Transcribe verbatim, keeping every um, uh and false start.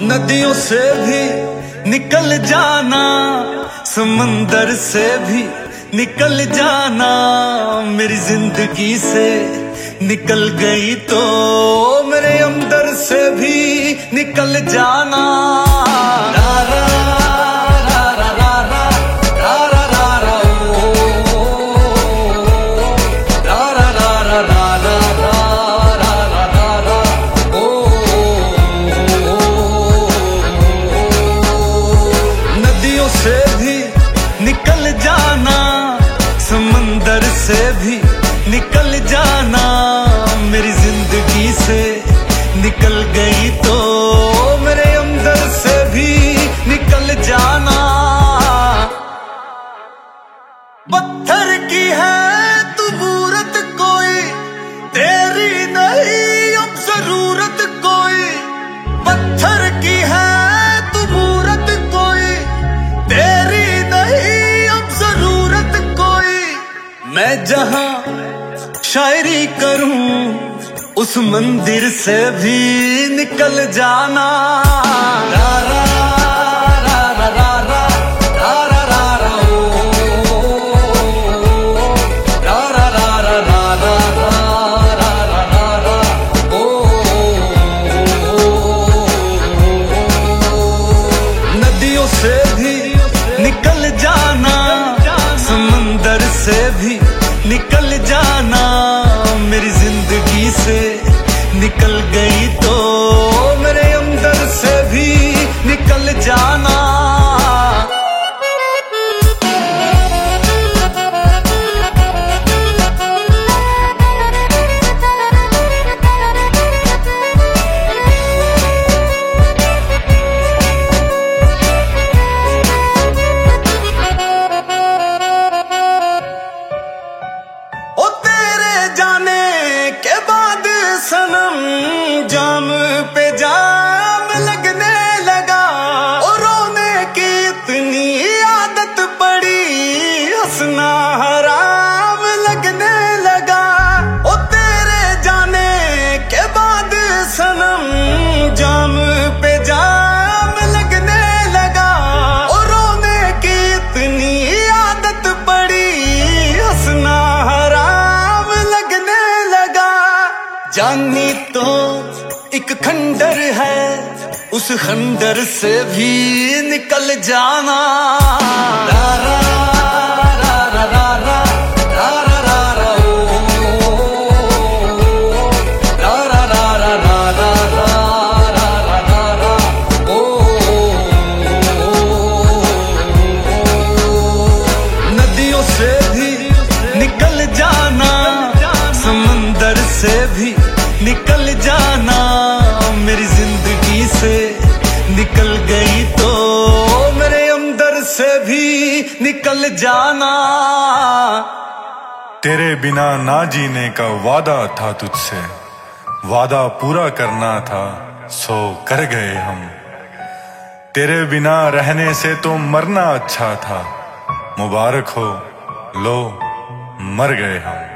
नदियों से भी निकल जाना, समंदर से भी निकल जाना, मेरी जिंदगी से निकल गई तो मेरे अंदर से भी निकल जाना। रा रा रा रा रा रा रा रा रा रा ओ, रा रा रा रा रा रा रा रा रा रा ओ। नदियों से भी निकल जाना, समंदर से भी निकल जाना, मेरी जिंदगी से निकल गई तो मेरे अंदर से भी निकल जाना। पत्थर की है तू मूरत कोई, तेरी नहीं अब जरूरत कोई। पत्थर की है तू मूरत कोई, तेरी नहीं अब जरूरत कोई। मैं जहां शायरी करूं उस मंदिर से भी निकल जाना। रा रा रा रा रा रा रा रा रा रा ओ, रा रा रा रा रा रा रा रा रा रा ओ। नदियों से भी निकल जाना, समंदर से भी निकल जाना, मेरी जिंदगी से निकल गई तो मेरे अंदर से भी निकल जाना। सनम जाम पे जाम लगने लगा, और रोने की इतनी आदत पड़ी, हंसना हराम लगने लगा। ओ तेरे जाने के बाद सनम जाम पे जाम लगने लगा, और रोने की इतनी आदत पड़ी, हंसना हराम लगने लगा। जानी तो एक खंडर है, उस खंडर से भी निकल जाना। रा रा रा रा रा रा रा रा रा रा ओ, रा रा रा रा रा रा रा रा रा रा ओ। नदियों से भी निकल जाना, समंदर से भी निकल जाना, मेरी जिंदगी से निकल गई तो मेरे अंदर से भी निकल जाना। तेरे बिना ना जीने का वादा था तुझसे, वादा पूरा करना था सो कर गए हम। तेरे बिना रहने से तो मरना अच्छा था, मुबारक हो लो मर गए हम।